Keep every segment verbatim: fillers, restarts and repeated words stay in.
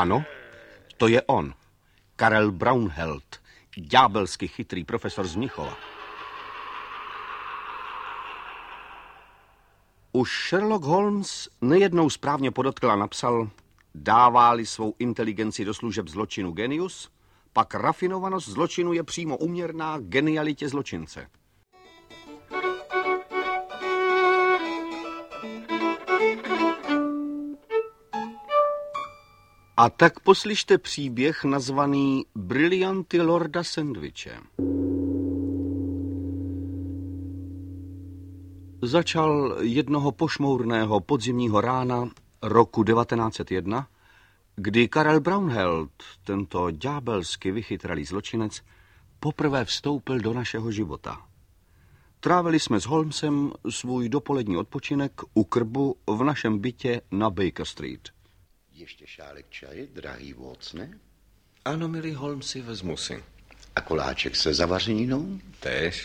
Ano, to je on. Karel Braunheld, ďábelsky chytrý profesor z Mnichova. Už Sherlock Holmes nejednou správně podotkl a napsal: dává-li svou inteligenci do služeb zločinu genius, pak rafinovanost zločinu je přímo úměrná genialitě zločince. A tak poslyšte příběh nazvaný Brilianty lorda Sandwiche. Začal jednoho pošmourného podzimního rána roku devatenáct set jedna, kdy Karel Braunheld, tento ďábelsky vychytralý zločinec, poprvé vstoupil do našeho života. Trávili jsme s Holmesem svůj dopolední odpočinek u krbu v našem bytě na Baker Street. Ještě šálek čaje, drahý Watsone? Ano, milý Holmesi, vezmu si. A koláček se zavařeninou? Též.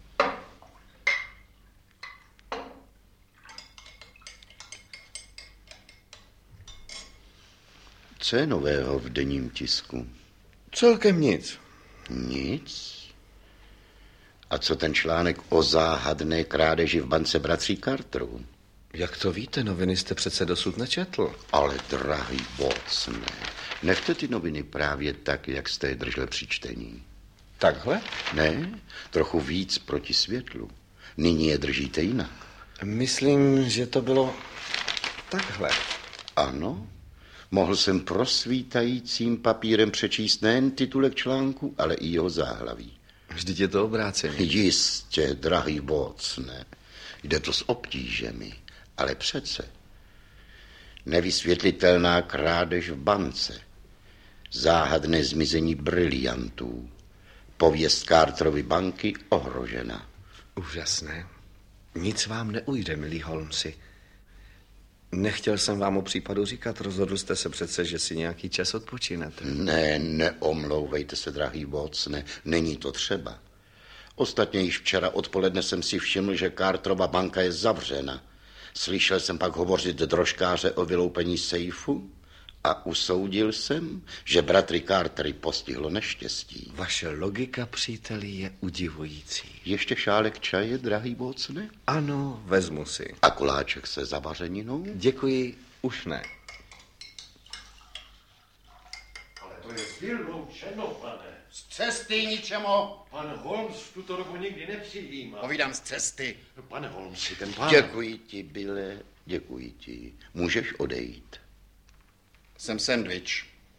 Co je nového v denním tisku? Celkem nic. Nic? A co ten článek o záhadné krádeži v bance bratří Carterů? Jak to víte, noviny jste přece dosud nečetl. Ale, drahý Watsone, nechte ty noviny právě tak, jak jste je držel při čtení. Takhle? Ne, trochu víc proti světlu. Nyní je držíte jinak. Myslím, že to bylo takhle. Ano, mohl jsem prosvítajícím papírem přečíst nejen titulek článku, ale i jeho záhlaví. Vždyť je to obráceně. Jistě, drahý Watsone, jde to s obtížemi, ale přece. Nevysvětlitelná krádež v bance, záhadné zmizení briliantů, pověst Carterovy banky ohrožena. Úžasné. Nic vám neujde, milý Holmesi. Nechtěl jsem vám o případu říkat, rozhodl jste se přece, že si nějaký čas odpočinete. Ne, neomlouvejte se, drahý Watsone, není to třeba. Ostatně již včera odpoledne jsem si všiml, že Carterova banka je zavřena. Slyšel jsem pak hovořit drožkáře o vyloupení sejfu a usoudil jsem, že bratry Cartery postihlo neštěstí. Vaše logika, příteli, je udivující. Ještě šálek čaje, drahý Watsone? Ano, vezmu si. A koláček se zavařeninou? Děkuji, už ne. Ale to je vyloučeno, pane. Z cesty ničemu. Pan Holmes v tuto dobu nikdy nepřijímá. Povídám z cesty. No, pane Holmesi, ten pán... Děkuji ti, Bille, děkuji ti. Můžeš odejít. Jsem Sandwich.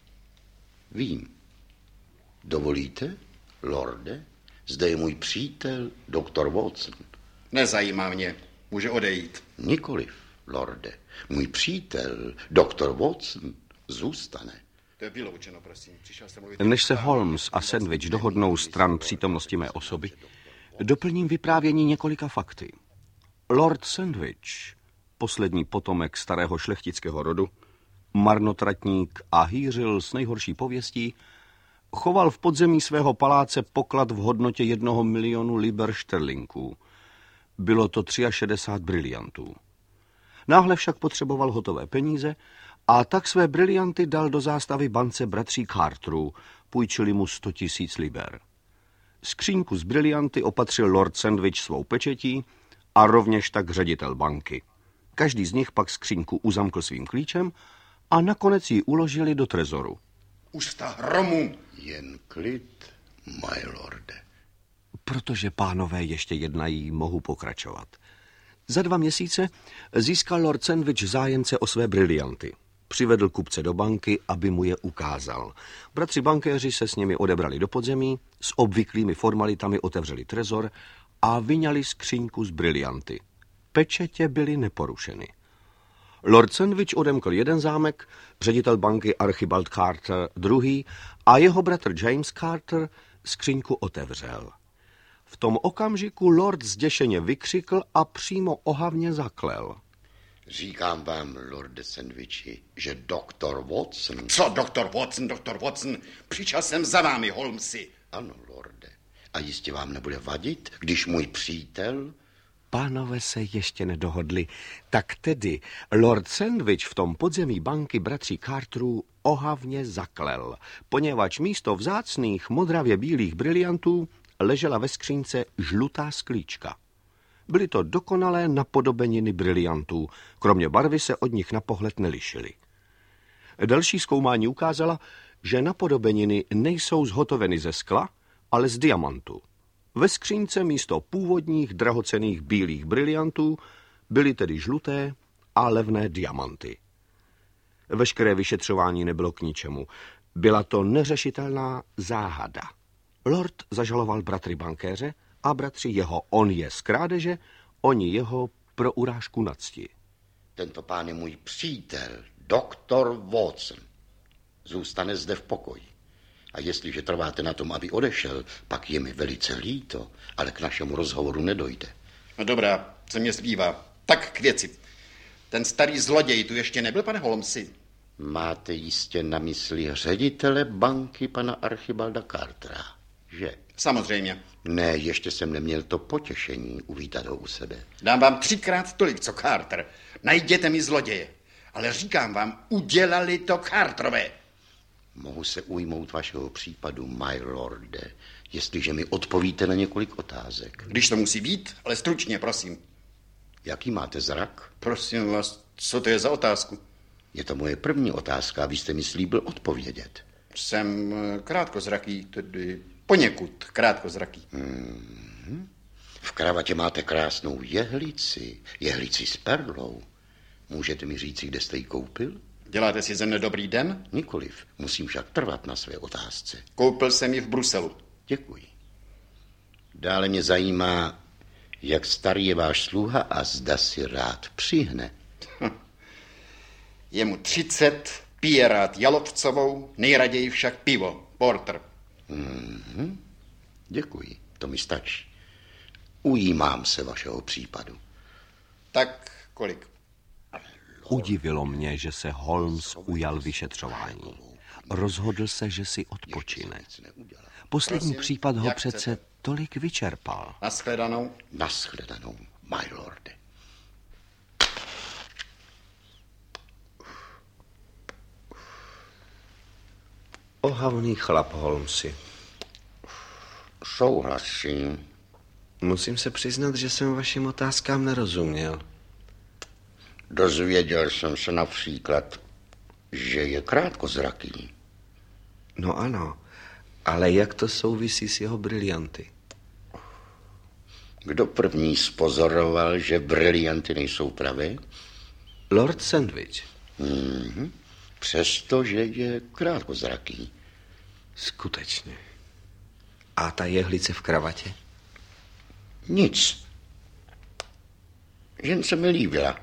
Vím. Dovolíte, lorde? Zde je můj přítel, doktor Watson. Nezajímá mě. Může odejít. Nikoliv, lorde. Můj přítel, doktor Watson, zůstane. To je vyloučeno, prosím. Přišel jsem mluvit... Než se Holmes a Sandwich dohodnou stran přítomnosti mé osoby, doplním vyprávění několika fakty. Lord Sandwich, poslední potomek starého šlechtického rodu, marnotratník a hýřil s nejhorší pověstí, choval v podzemí svého paláce poklad v hodnotě jednoho milionu liber šterlinků. Bylo to šedesát tři briliantů. Náhle však potřeboval hotové peníze a tak své brilianty dal do zástavy bance bratří Carterů, půjčili mu sto tisíc liber. Skříňku s brilianty opatřil Lord Sandwich svou pečetí a rovněž tak ředitel banky. Každý z nich pak skříňku uzamkl svým klíčem a nakonec ji uložili do trezoru. Ústa hromu. Jen klid, my lorde. Protože pánové ještě jednají, mohu pokračovat. Za dva měsíce získal Lord Sandwich zájemce o své brilianty. Přivedl kupce do banky, aby mu je ukázal. Bratři bankéři se s nimi odebrali do podzemí, s obvyklými formalitami otevřeli trezor a vyňali skříňku z brilianty. Pečetě byly neporušeny. Lord Sandwich odemkl jeden zámek, ředitel banky Archibald Carter druhý a jeho bratr James Carter skříňku otevřel. V tom okamžiku lord zděšeně vykřikl a přímo ohavně zaklel. Říkám vám, lorde Sandwichi, že doktor Watson... Co doktor Watson, doktor Watson? Přišel jsem za vámi, Holmesi. Ano, lorde. A jistě vám nebude vadit, když můj přítel Pánové se ještě nedohodli. Tak tedy Lord Sandwich v tom podzemí banky bratří Carterů ohavně zaklel, poněvadž místo vzácných modravě bílých briliantů ležela ve skřínce žlutá sklíčka. Byly to dokonalé napodobeniny briliantů, kromě barvy se od nich na pohled nelišily. Další zkoumání ukázala, že napodobeniny nejsou zhotoveny ze skla, ale z diamantu. Ve skřínce místo původních drahocenných bílých briliantů byly tedy žluté a levné diamanty. Veškeré vyšetřování nebylo k ničemu. Byla to neřešitelná záhada. Lord zažaloval bratry bankéře a bratři jeho, on je z krádeže, oni jeho pro urážku na cti. Tento pán je můj přítel, doktor Watson. Zůstane zde v pokoji. A jestliže trváte na tom, aby odešel, pak je mi velice líto, ale k našemu rozhovoru nedojde. No dobrá, co mě zbývá. Tak k věci. Ten starý zloděj tu ještě nebyl, pane Holmesi? Máte jistě na mysli ředitele banky pana Archibalda Cartera, že? Samozřejmě. Ne, ještě jsem neměl to potěšení uvítat ho u sebe. Dám vám třikrát tolik, co Carter. Najděte mi zloděje. Ale říkám vám, udělali to Carterové. Mohu se ujmout vašeho případu, my lorde, jestliže mi odpovíte na několik otázek. Když to musí být, ale stručně, prosím. Jaký máte zrak? Prosím vás, co to je za otázku? Je to moje první otázka, abyste mi slíbil odpovědět. Jsem krátkozraký, tedy poněkud krátkozraký. Hmm. V kravatě máte krásnou jehlici, jehlici s perlou. Můžete mi říct, kde jste ji koupil? Děláte si ze mne dobrý den? Nikoliv, musím však trvat na své otázce. Koupil jsem ji v Bruselu. Děkuji. Dále mě zajímá, jak starý je váš sluha a zda si rád přihne. Je mu třicet, pije rád jalovcovou, nejraději však pivo, porter. Mm-hmm. Děkuji, to mi stačí. Ujímám se vašeho případu. Tak kolik? Udivilo mě, že se Holmes ujal vyšetřování. Rozhodl se, že si odpočine. Poslední Prosím, případ ho jak přece chcete. tolik vyčerpal. Naschledanou. Naschledanou, my lorde. Ohavný chlap, Holmesi. Souhlasím. Musím se přiznat, že jsem vašim otázkám nerozuměl. Dozvěděl jsem se například, že je krátkozraký. No ano, ale jak to souvisí s jeho brilianty? Kdo první spozoroval, že brilianty nejsou pravé? Lord Sandwich. Mm-hmm. Přestože je krátkozraký. Skutečně. A ta jehlice v kravatě? Nic. Jen se mi líbila.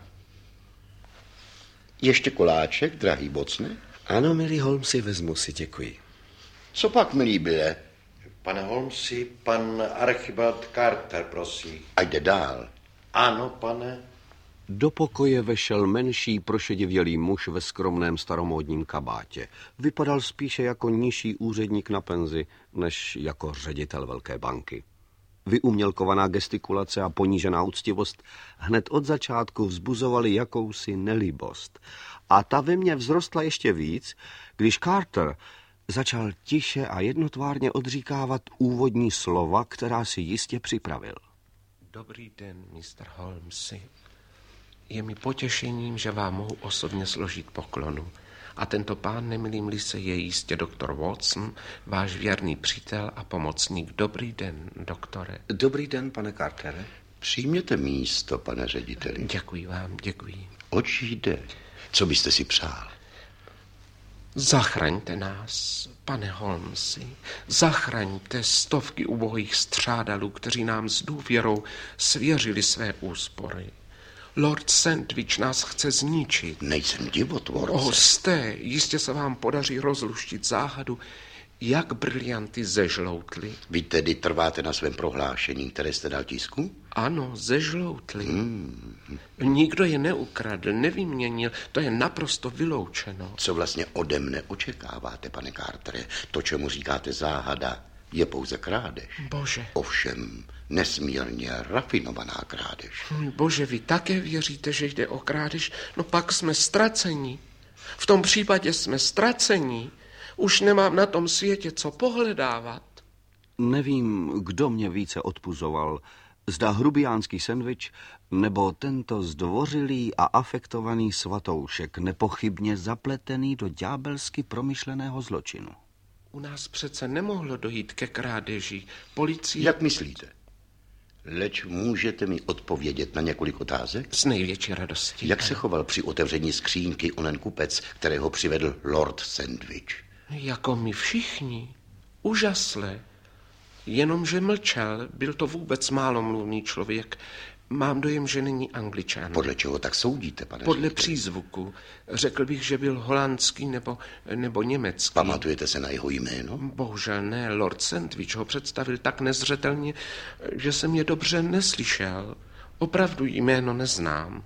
Ještě koláček, drahý Watsone? Ano, milý Holmesi, vezmu si, děkuji. Co pak, milý Bille? Pane Holmesi, pan Archibald Carter, prosím. A jde dál. Ano, pane. Do pokoje vešel menší prošedivělý muž ve skromném staromódním kabátě. Vypadal spíše jako nižší úředník na penzi, než jako ředitel velké banky. Vyumělkovaná gestikulace a ponížená úctivost hned od začátku vzbuzovaly jakousi nelíbost. A ta ve mně vzrostla ještě víc, když Carter začal tiše a jednotvárně odříkávat úvodní slova, která si jistě připravil. Dobrý den, mister Holmesi. Je mi potěšením, že vám mohu osobně složit poklonu. A tento pán, nemilím-li se, je jistě doktor Watson, váš věrný přítel a pomocník. Dobrý den, doktore. Dobrý den, pane Cartere. Přijměte místo, pane řediteli. Děkuji vám, děkuji. Oč jde? Co byste si přál? Zachraňte nás, pane Holmesi. Zachraňte stovky ubohých střádalů, kteří nám s důvěrou svěřili své úspory. Lord Sandwich nás chce zničit. Nejsem divotvorce. O, jste, jistě se vám podaří rozluštit záhadu, jak brilianty zežloutly. Vy tedy trváte na svém prohlášení, které jste dal tisku? Ano, zežloutly. Hmm. Nikdo je neukradl, nevyměnil, to je naprosto vyloučeno. Co vlastně ode mne očekáváte, pane Cartere? To, čemu říkáte záhada, je pouze krádež. Bože. Ovšem nesmírně rafinovaná krádež. Bože, vy také věříte, že jde o krádež? No pak jsme ztracení. V tom případě jsme ztracení. Už nemám na tom světě co pohledávat. Nevím, kdo mě více odpuzoval. Zda hrubiánský sendvič, nebo tento zdvořilý a afektovaný svatoušek, nepochybně zapletený do ďábelsky promyšleného zločinu. U nás přece nemohlo dojít ke krádeži. Policie... Jak myslíte? Leč můžete mi odpovědět na několik otázek? S největší radostí. Jak se choval při otevření skřínky onen kupec, kterého přivedl Lord Sandwich? Jako my všichni. Úžasle. Jenomže mlčel, byl to vůbec málomluvný člověk. Mám dojem, že není Angličan. Podle čeho tak soudíte, pane Podle řediteli? přízvuku. Řekl bych, že byl holandský nebo, nebo německý. Pamatujete se na jeho jméno? Bohužel ne, Lord Sandwich ho představil tak nezřetelně, že jsem je dobře neslyšel. Opravdu jméno neznám.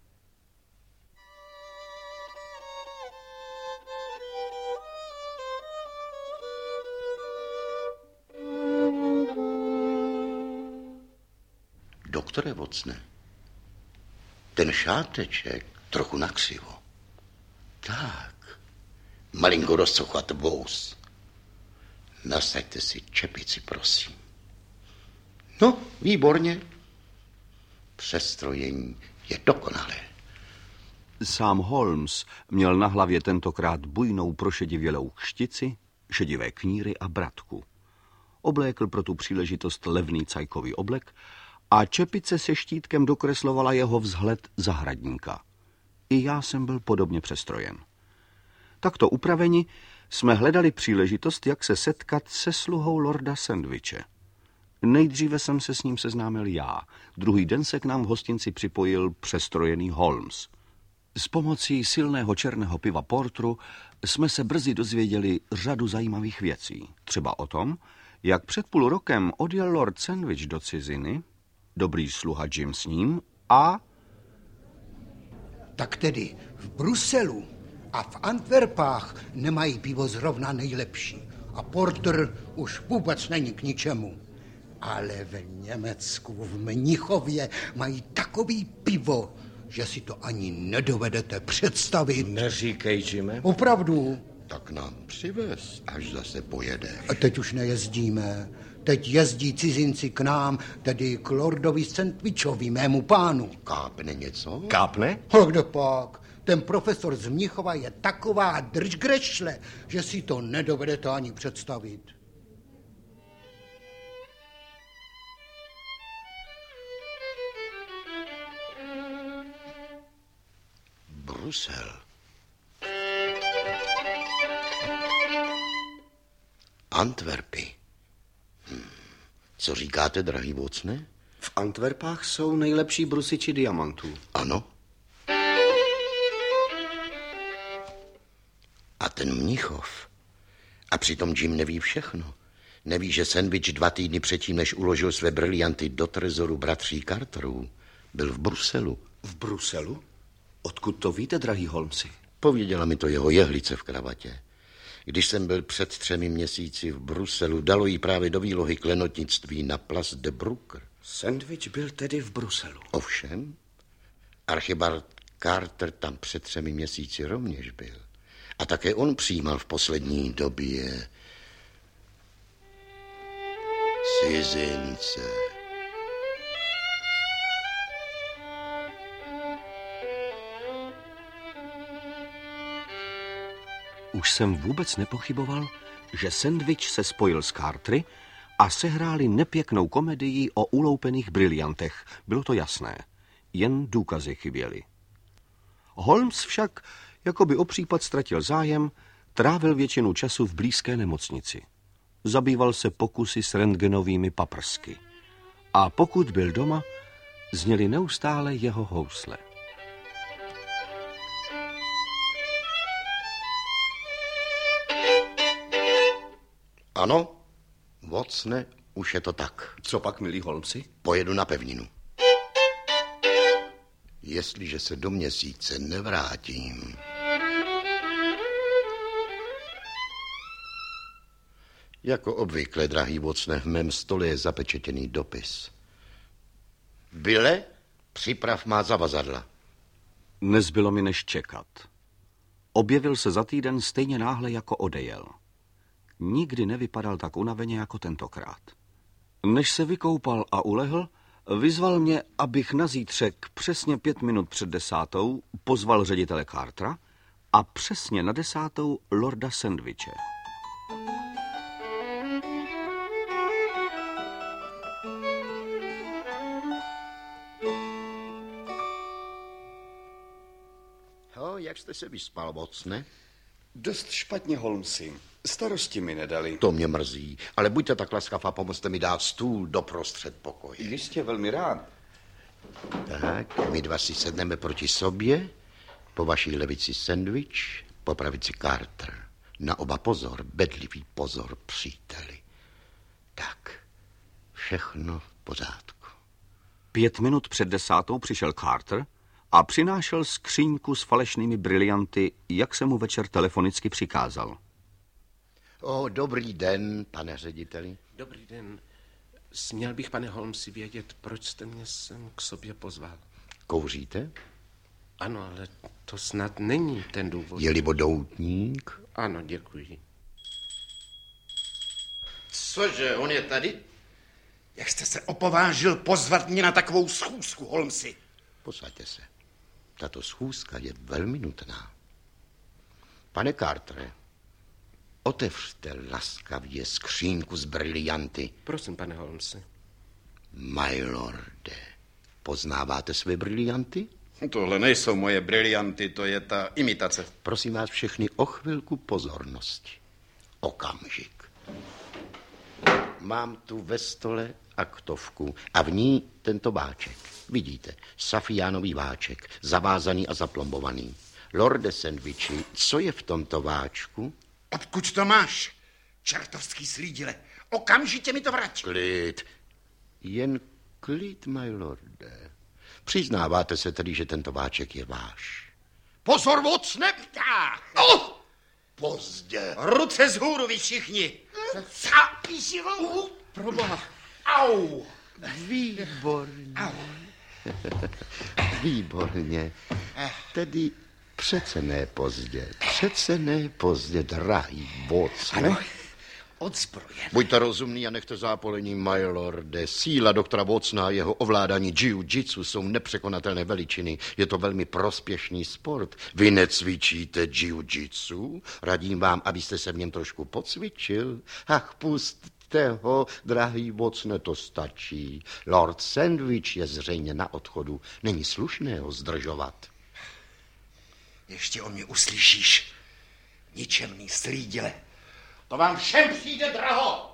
Doktore Watsone, ten šáteček trochu nakřivo. Tak, malinko rozcochat vous. Nasaďte si čepici, prosím. No, výborně. Přestrojení je dokonalé. Sám Holmes měl na hlavě tentokrát bujnou prošedivělou kštici, šedivé kníry a bratku. Oblékl pro tu příležitost levný cajkový oblek a čepice se štítkem dokreslovala jeho vzhled zahradníka. I já jsem byl podobně přestrojen. Takto upraveni jsme hledali příležitost, jak se setkat se sluhou Lorda Sandwiche. Nejdříve jsem se s ním seznámil já. Druhý den se k nám v hostinci připojil přestrojený Holmes. S pomocí silného černého piva portru jsme se brzy dozvěděli řadu zajímavých věcí. Třeba o tom, jak před půl rokem odjel Lord Sandwich do ciziny, dobrý sluha Jim s ním a... Tak tedy v Bruselu a v Antwerpách nemají pivo zrovna nejlepší. A porter už vůbec není k ničemu. Ale v Německu, v Mnichově mají takový pivo, že si to ani nedovedete představit. Neříkej, Jime. Opravdu. Tak nám přivez, až zase pojede. A teď už nejezdíme. Teď jezdí cizinci k nám, tedy k Lordovi Sandwichovi, mému pánu. Kápne něco? Kápne? A kde pak? Ten profesor z Mnichova je taková držgrešle, že si to nedovedete ani představit. Brusel. Antwerpy. Hm. Co říkáte, drahý Watsone? V Antwerpách jsou nejlepší brusiči diamantů. Ano. A ten Mnichov. A přitom Jim neví všechno. Neví, že Sandwich dva týdny předtím, než uložil své brilianty do trezoru bratří Carterů, byl v Bruselu. V Bruselu? Odkud to víte, drahý Holmesi? Pověděla mi to jeho jehlice v kravatě. Když jsem byl před třemi měsíci v Bruselu, dalo jí právě do výlohy klenotnictví na Place de Brucker. Sandwich byl tedy v Bruselu. Ovšem, archibald Carter tam před třemi měsíci rovněž byl. A také on přijímal v poslední době cizince. Už jsem vůbec nepochyboval, že Sandwich se spojil s Cartery a sehráli nepěknou komedii o uloupených briliantech. Bylo to jasné. Jen důkazy chyběly. Holmes však, jako by o případ ztratil zájem, trávil většinu času v blízké nemocnici. Zabýval se pokusy s rentgenovými paprsky. A pokud byl doma, zněly neustále jeho housle. Ano, Watsone, už je to tak. Co pak, milí Holmesi? Pojedu na pevninu. Jestliže se do měsíce nevrátím, Jako obvykle, drahý Watsone, v mém stole je zapečetěný dopis. Byle, připrav má zavazadla. Nezbylo mi než čekat. Objevil se za týden stejně náhle, jako odejel. Nikdy nevypadal tak unaveně jako tentokrát. Než se vykoupal a ulehl, vyzval mě, abych na zítřek přesně pět minut před desátou pozval ředitele Cartera a přesně na desátou lorda Sandwiche. No, jak jste se vyspal, Watsone? Dost špatně, Holmesi. Starosti mi nedali. To mě mrzí, ale buďte tak laskav a pomozte mi dát stůl doprostřed pokoje. Jistě, velmi rád. Tak, my dva si sedneme proti sobě, po vaší levici Sandwich, po pravici Carter. Na oba pozor, bedlivý pozor, příteli. Tak, všechno v pořádku. Pět minut před desátou přišel Carter a přinášel skříňku s falešnými brilianty, jak se mu večer telefonicky přikázal. O, dobrý den, pane řediteli. Dobrý den. Směl bych, pane Holmesi, vědět, proč jste mě sem k sobě pozval. Kouříte? Ano, ale to snad není ten důvod. Je-li doutník? Ano, děkuji. Cože, on je tady? Jak jste se opovážil pozvat mě na takovou schůzku, Holmesi? Posaďte se. Tato schůzka je velmi nutná. Pane Cartere, otevřte laskavě skřínku z brilianty. Prosím, pane Holmesi. My lorde, poznáváte své brilianty? Tohle nejsou moje brilianty, to je ta imitace. Prosím vás všechny o chvilku pozornosti. Okamžik. Mám tu ve stole aktovku a v ní tento váček. Vidíte, safiánový váček, zavázaný a zaplombovaný. Lorde Sandwichi, co je v tomto váčku? Odkud to máš? Čertovský slídile. Okamžitě mi to vrať. Klid. Jen klid, my lorde. Přiznáváte se tedy, že tento váček je váš? Pozor, Watsone! Oh! Pozdě. Ruce vzhůru, vy všichni. Cápí si rouhu. Proboha. Au. Výborně. Výborně. Tedy přece ne pozdě. Přece ne pozdě, drahý Watsone. Ano, odzbrojen. Buďte rozumný a nechte zápolení, my lorde. Síla doktora Watsona a jeho ovládání jiu-jitsu jsou nepřekonatelné veličiny. Je to velmi prospěšný sport. Vy necvičíte jiu-jitsu? Radím vám, abyste se v něm trošku pocvičil. Ach, pustte ho, drahý Watsone, to stačí. Lord Sandwich je zřejmě na odchodu. Není slušné ho zdržovat. Ještě o mě uslyšíš. Ničemný slídile. To vám všem přijde draho.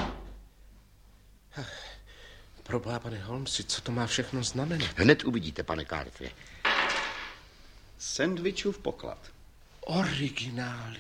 Proboha, pane Holmesi, co to má všechno znamenat? Hned uvidíte, pane Cartere. Sandwichův poklad. Originály.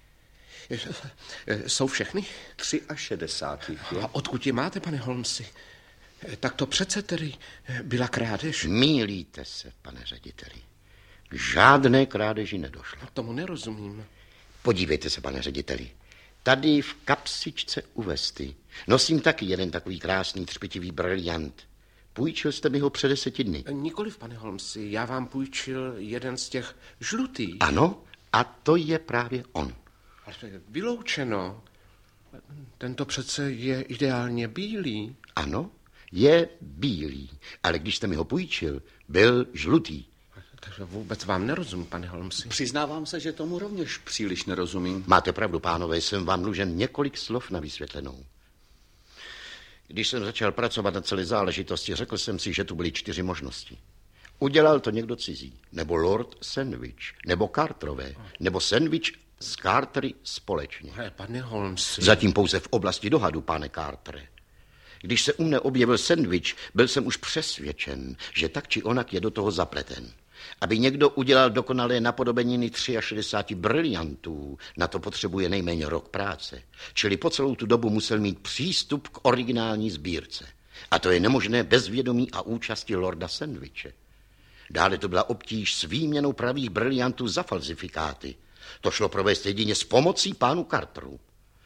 Jsou všechny? Tři a šedesát jich je. A odkud je máte, pane Holmesi? Tak to přece tedy byla krádež. Mýlíte se, pane řediteli. K žádné krádeži nedošlo. Tomu nerozumím. Podívejte se, pane řediteli. Tady v kapsičce u vesty nosím taky jeden takový krásný třpitivý briliant. Půjčil jste mi ho před deseti dny. Nikoliv, pane Holmesi, já vám půjčil jeden z těch žlutých. Ano, a to je právě on. Ale vyloučeno. Tento přece je ideálně bílý. Ano, je bílý, ale když jste mi ho půjčil, byl žlutý. Takže vůbec vám nerozumím, pane Holmesi. Přiznávám se, že tomu rovněž příliš nerozumím. Máte pravdu, pánové, jsem vám dlužen několik slov na vysvětlenou. Když jsem začal pracovat na celé záležitosti, řekl jsem si, že tu byly čtyři možnosti. Udělal to někdo cizí, nebo Lord Sandwich, nebo Carterové, nebo Sandwich s Cartery společně. Ale pane Holmesi... Zatím pouze v oblasti dohadu, pane Cartere. Když se u mne objevil Sandwich, byl jsem už přesvědčen, že tak či onak je do toho zapleten. Aby někdo udělal dokonalé napodobeniny šedesáti tři briliantů, na to potřebuje nejméně rok práce. Čili po celou tu dobu musel mít přístup k originální sbírce. A to je nemožné bez vědomí a účasti lorda Sandwiche. Dále to byla obtíž s výměnou pravých briliantů za falzifikáty. To šlo provést jedině s pomocí pánu Carterů.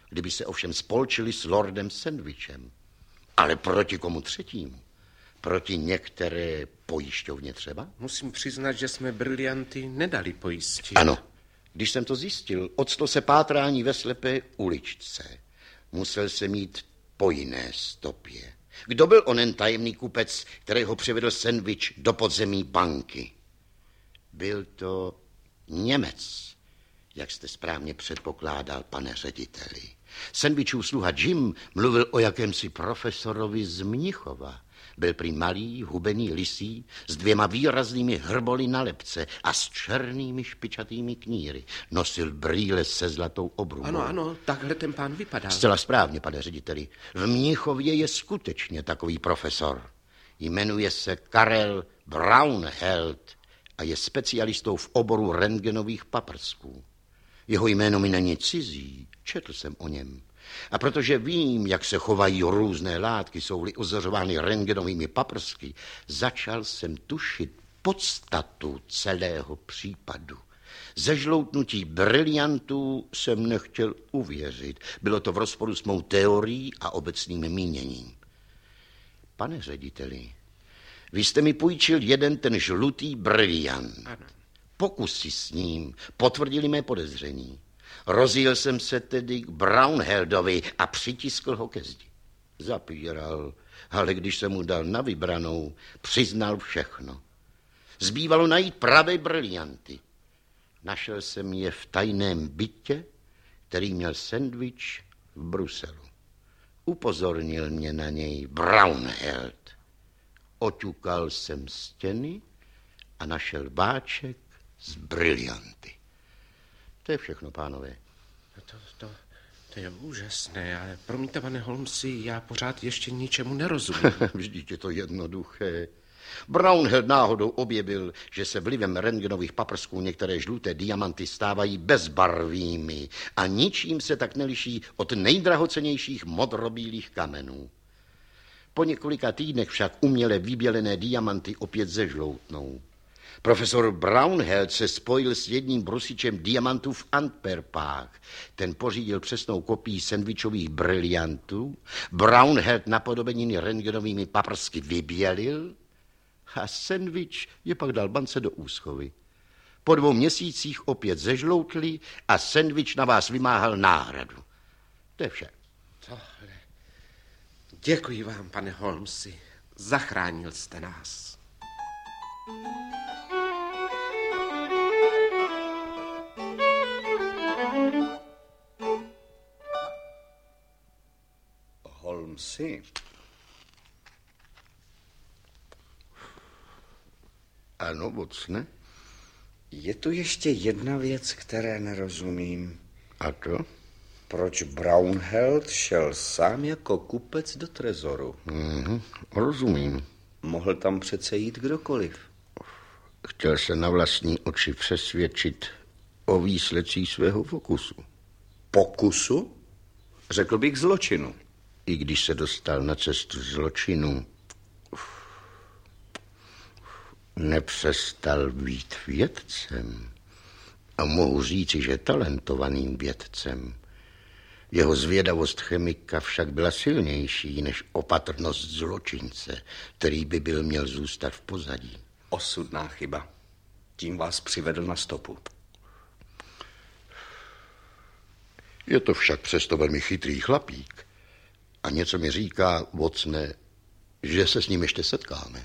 kdyby se ovšem spolčili s lordem Sandwichem. Ale proti komu třetímu? Proti některé pojišťovně třeba? Musím přiznat, že jsme brilianty nedali pojistit. Ano. Když jsem to zjistil, octlo se pátrání ve slepé uličce. Musel jsem mít po jiné stopě. Kdo byl onen tajemný kupec, kterého přivedl Sandwich do podzemí banky? Byl to Němec, jak jste správně předpokládal, pane řediteli. Sandwichův sluha Jim mluvil o jakémsi profesorovi z Mnichova. Byl prý malý, hubený, lisý, s dvěma výraznými hrboly na lebce a s černými špičatými kníry. Nosil brýle se zlatou obrubou. Ano, ano, takhle ten pán vypadal. Zcela správně, pane řediteli. V Mnichově je skutečně takový profesor. Jmenuje se Karel Braunheld a je specialistou v oboru rentgenových paprsků. Jeho jméno mi není cizí, četl jsem o něm. A protože vím, jak se chovají různé látky, jsou-li ozařovány rentgenovými paprsky, začal jsem tušit podstatu celého případu. Ze žloutnutí briliantů jsem nechtěl uvěřit. Bylo to v rozporu s mou teorií a obecným míněním. Pane řediteli, vy jste mi půjčil jeden ten žlutý briliant. Ano. Pokusy s ním potvrdili mé podezření. Rozjel jsem se tedy k Braunheldovi a přitiskl ho ke zdi. Zapíral, ale když jsem mu dal na vybranou, přiznal všechno. Zbývalo najít pravé brilianty. Našel jsem je v tajném bytě, který měl Sandwich v Bruselu. Upozornil mě na něj Braunheld. Oťukal jsem stěny a našel báček z brilianty. To je všechno, pánové. To, to, to je úžasné, ale promiňte, pane Holmesi, já pořád ještě ničemu nerozumím. Vždyť je to jednoduché. Braunheld náhodou objevil, že se vlivem rentgenových paprsků některé žluté diamanty stávají bezbarvými a ničím se tak neliší od nejdrahocennějších modrobílých kamenů. Po několika týdnech však uměle vybělené diamanty opět zežloutnou. Profesor Braunheld se spojil s jedním brusičem diamantů v Antwerpách. Ten pořídil přesnou kopii Sandwichových briliantů. Braunheld napodobeniny rentgenovými paprsky vybělil a Sandwich je pak dal bance do úschovy. Po dvou měsících opět zežloutli a Sandwich na vás vymáhal náhradu. To je vše. Tohle. Děkuji vám, pane Holmesi. Zachránil jste nás. Holmesi. Ano, Watson. Je tu ještě jedna věc, které nerozumím. A to? Proč Braunheld šel sám jako kupec do trezoru? Mhm, rozumím. Mohl tam přece jít kdokoliv. Chtěl se na vlastní oči přesvědčit o výsledcích svého pokusu. Pokusu? Řekl bych zločinu. I když se dostal na cestu zločinu, nepřestal být vědcem. A mohu říci, že talentovaným vědcem. Jeho zvědavost chemika však byla silnější než opatrnost zločince, který by byl měl zůstat v pozadí. Osudná chyba. Tím vás přivedl na stopu. Je to však přesto velmi chytrý chlapík. A něco mi říká, Watsone, že se s ním ještě setkáme.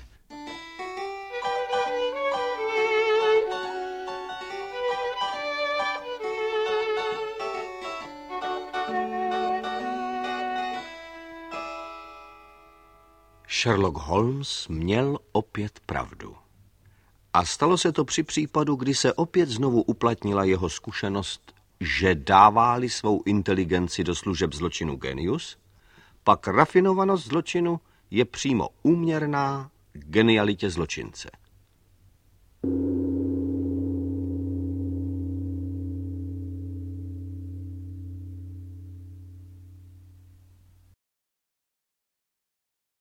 Sherlock Holmes měl opět pravdu. A stalo se to při případu, kdy se opět znovu uplatnila jeho zkušenost, že dává-li svou inteligenci do služeb zločinu genius, pak rafinovanost zločinu je přímo úměrná genialitě zločince.